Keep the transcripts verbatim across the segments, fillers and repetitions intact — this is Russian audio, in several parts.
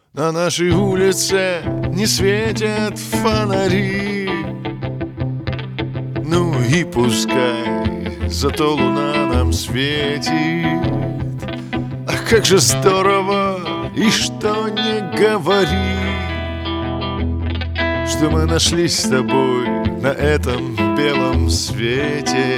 На нашей улице не светят фонари. Ну и пускай, зато луна нам светит. Ах, как же здорово, и что не говори, что мы нашлись с тобой на этом белом свете.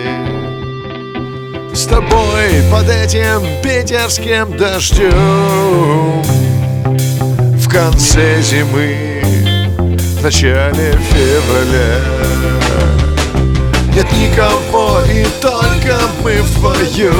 С тобой под этим питерским дождем, в конце зимы, в начале февраля. Нет никого, и только мы вдвоем.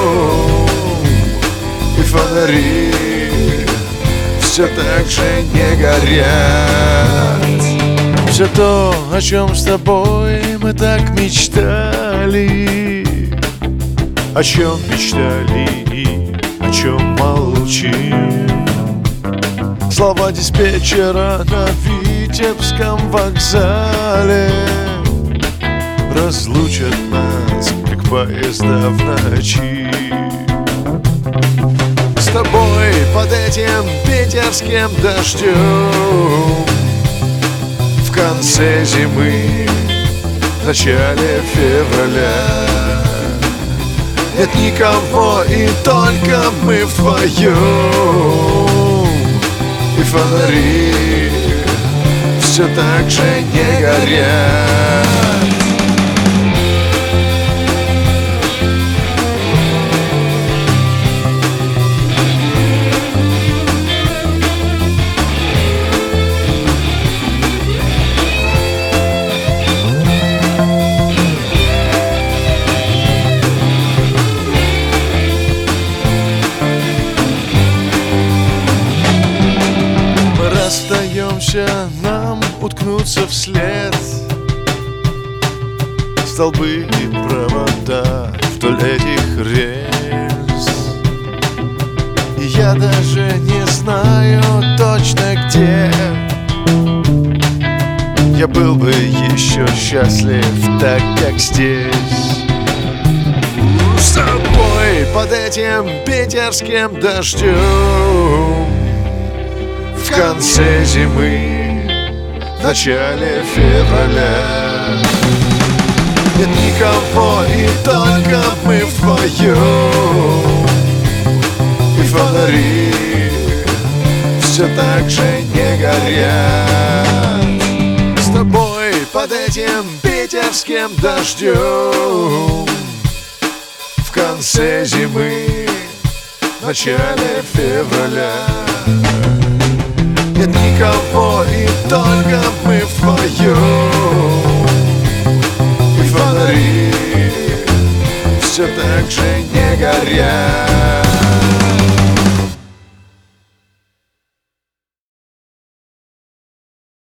И фонари все так же не горят. Все то, о чем с тобой мы так мечтали, о чем мечтали и о чем молчим. Слова диспетчера на Витебском вокзале разлучат нас, как поезда в ночи. С тобой под этим питерским дождем, в конце зимы, в начале февраля. Нет никого, и только мы вдвоем. И фонари все так же не горят. Остаемся нам уткнуться вслед столбы и провода вдоль этих рельс. И я даже не знаю точно где. Я был бы еще счастлив так, как здесь. С тобой под этим питерским дождем, в конце зимы, в начале февраля. Нет никого, и только мы вдвоем. И фонари все так же не горят. С тобой под этим питерским дождем, в конце зимы, в начале февраля. Нет никого, и только мы вдвоем. И фонари все так же не горят.